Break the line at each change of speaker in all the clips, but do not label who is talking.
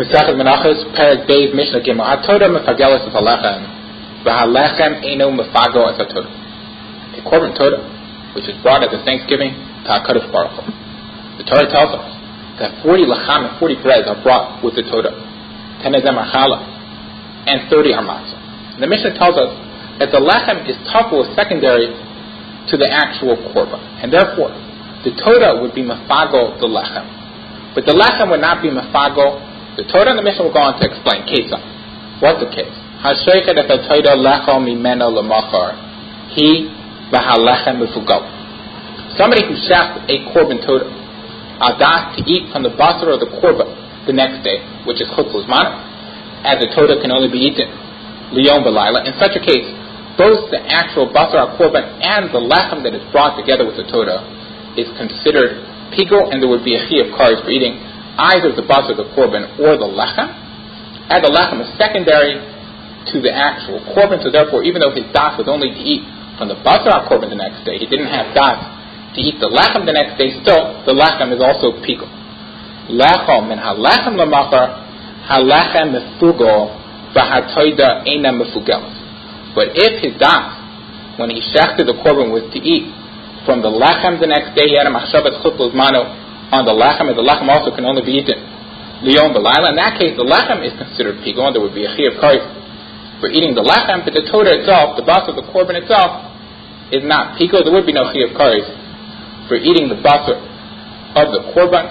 Mesachet Menachos, Perek Beis, Mishnah Gimel. HaTorah mefagelos es halechem, v'halechem eino mefago es HaTorah. A korban Torah, which is brought as a thanksgiving to HaKadosh Baruch Hu. The Torah tells us that 40 lacham and 40 breads are brought with the Torah. 10 of them are challah, and 30 are matzah. The Mishnah tells us that the lechem is tafel, secondary to the actual korban, and therefore the Torah would be mefago the lechem, but the lechem would not be mefago. The Torah and the Mishnah will go on to explain Kesah. What's the case? Hashoichet et ha-Torah lecho mimeno lemachar he v'halechem mefugo. Somebody who shafts a korban Torah adas to eat from the basar of the korban the next day, which is chutz l'zman, as the Torah can only be eaten liyom v'layla. In such a case, both the actual basar korban and the lechem that is brought together with the Torah is considered pigul, and there would be a chi of kares for eating either the basar, the korban, or the lechem. And the lechem is secondary to the actual korban, so therefore, even though his das was only to eat from the basar korban the next day, he didn't have das to eat the lechem the next day. Still, the lechem is also pigul. Lechem min halechem lemachar halechem mefugo v'hatoida eina mefugelos. But if his das, when he shechted the korban, was to eat from the lechem the next day, he had a machshavas chutz l'zmano on the lechem, and the lechem also can only be eaten liyom v'layla. In that case, the lechem is considered pigul, and there would be a chi of kares for eating the lechem, but the Torah itself, the basar of the korban itself, is not pigul. There would be no chi of kares for eating the basar of the korban,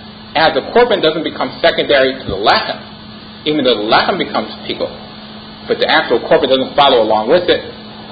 as the korban doesn't become secondary to the lechem, even though the lechem becomes pigul, but the actual korban doesn't follow along with it,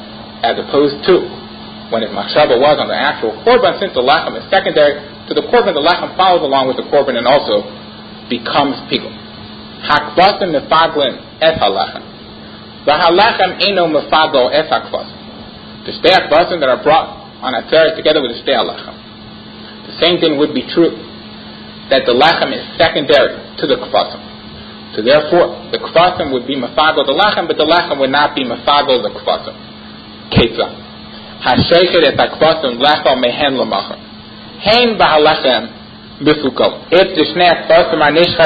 as opposed to when his machshava was on the actual korban. Since the lechem is secondary to the korban, the lechem follows along with the korban and also becomes pigul. Hakbasim mefaglin es halechem, v'halechem eino mefago es hakbasim. The shtei hakbasim that are brought on atzeret together with the shtei halechem. The same thing would be true, that the lechem is secondary to the kvasim. So therefore, the kvasim would be mefago the lechem, but the lechem would not be mefago the kvasim. Kesah hasheichet et hakbasim lecho mehen lemachar hein v'halechem mefugo. If the shnei hakbasim are nishchar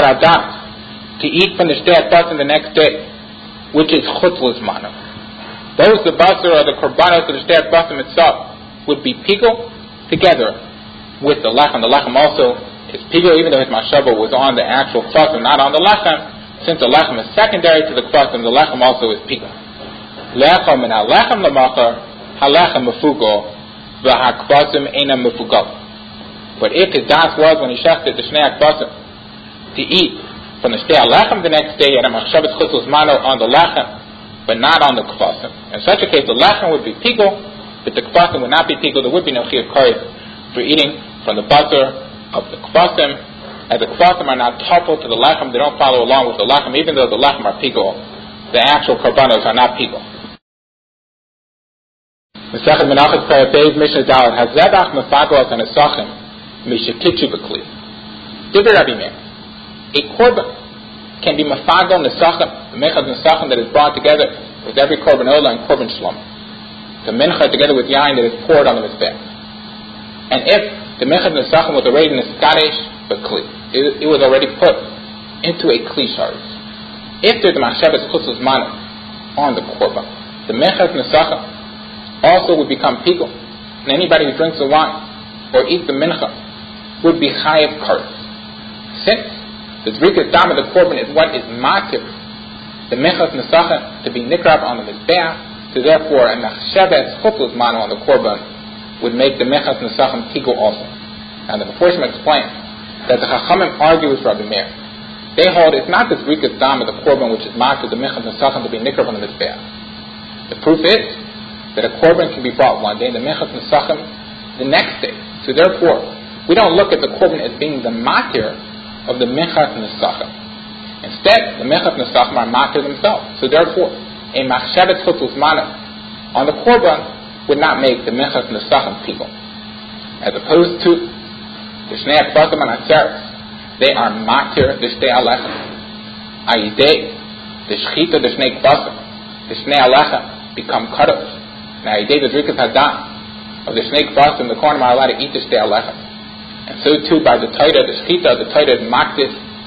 adat to eat from the shtei hakbasim the next day, which is chutz l'zmano, those the basar or the korbanos of the shtei hakbasim itself would be pigul together with the lechem. The lechem also is pigul, even though his mashava was on the actual kvasim, not on the lechem. Since the lechem is secondary to the kvasim, the lechem also is pigul. Lechem min halechem lemachar halechem mefugo v'hakvasim eina mefugo. But if his das was when he shechted the shnei hakbasim to eat from the shtei halechem the next day, and a machshavas chutz l'zmano on the lechem, but not on the kvasim, in such a case the lechem would be pigul, but the kvasim would not be pigul. There would be no chi of kares for eating from the basar of the kvasim, as the kvasim are not tafel to the lechem. They don't follow along with the lechem, even though the lechem are pigul. The actual korbanos are not pigul. Mesachet Menachos Perek Beis, Mishnah Dalet. Hazebach mefago as an esachim mishakitchu b'kli. Did Rabbi Meir, a korban can be mefago nesachim, the mechaz nesachim that is brought together with every korban ola and korban shlom, the mincha together with yain that is poured on the mizbech. And if the mechaz nesachim was already in the skadesh b'kli, it was already put into a kli sharis. If there's a machshavas chutz l'zmano on the korban, the mechaz nesachim also would become pigul, and anybody who drinks the wine or eats the mincha would be chayav kares. Since the zrikas dam of the korban is what is matir the mechas nesachim to be nikrab on the mizbeach, so therefore a machshavas chutz l'zmano on the korban would make the mechas nesachim pigul also. Now the Meforshim explains that the chachamim argue with Rabbi Meir. They hold it's not the zrikas dam of the korban which is matir the mechas nesachim to be nikrab on the mizbeach. The proof is that a korban can be brought one day and the mechas nesachim the next day. So therefore, we don't look at the korban as being the matir of the mechas nesachim. Instead, the mechas nesachim are matir themselves. So therefore, a machshavas chutz l'zmano on the korban would not make the mechas nesachim pigul, as opposed to the shnei hakbasim and atzeres. They are matir the shtei halechem. Ayidei the shechita the shnei kvasim, the shnei halechem become kadosh. Now ayidei the zrikas hadam of the shnei kvasim, the kohanim are allowed to eat the shtei halechem. And so too by the Torah, the shechita, the Torah is makdis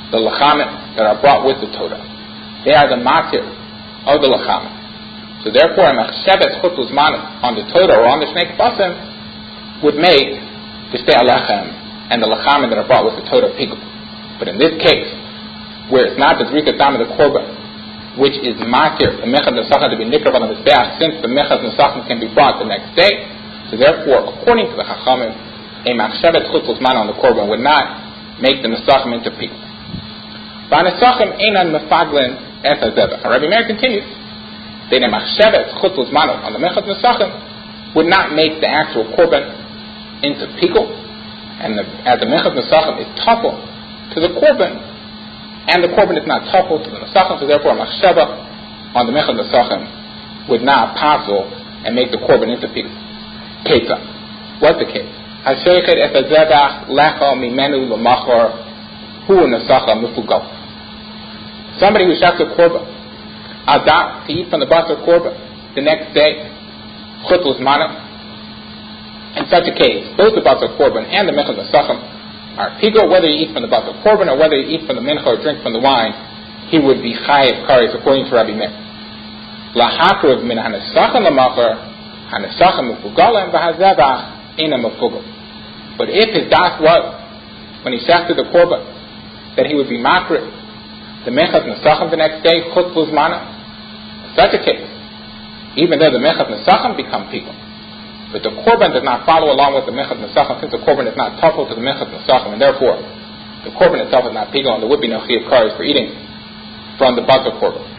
the lachamim that are brought with the Torah. They are the matir of the lachamim. So therefore, a machshevet chutz zman on the Torah or on the Shnei Kvasim would make the Shtei Alechem and the lachamim that are brought with the Torah pigul. But in this case, where it's not the zrikas dam of the korban, which is matir, the mechad nesachim to be nikrav on the mizbeach, since the mechad nesachim can be brought the next day. So therefore, according to the chachamim, a machshevet chutz zman on the korban would not make the nesachim into pigul. But nesachim einan mefaglin es hazebach. And Rabbi Meir continues, that a machshevet chutz zman on the mechad nesachim would not make the actual korban into pigul, and as the mechad nesachim is topple to the korban, and the korban is not topple to the nesachim, so therefore a machsheva on the mechad nesachim would not passel and make the korban into pigul. Keta. What's the case? Hashoichet et hazebach lecha mimenu l'machor hu nesachim mifugal. Somebody who shacks a korban, adat to eat from the basar korban the next day, chutz zman. In such a case, both the basar korban and the mechad nesachim are pigul, whether you eat from the basar korban or whether you eat from the mincha or drink from the wine, he would be chayiv kares according to Rabbi Meir. Lahakruv min hanesachim l'machor hanesachim mefugalim v'hazebach ina mefugel. But if his das was, when he shafted the korban, that he would be makriv the mechad nesachim the next day, chutz zman, in such a case, even though the mechad nesachim become pigul, but the korban does not follow along with the mechad nesachim, since the korban is not topple to the mechad nesachim, and therefore the korban itself is not pigul, and there would be no chiyuv kares for eating from the basar korban.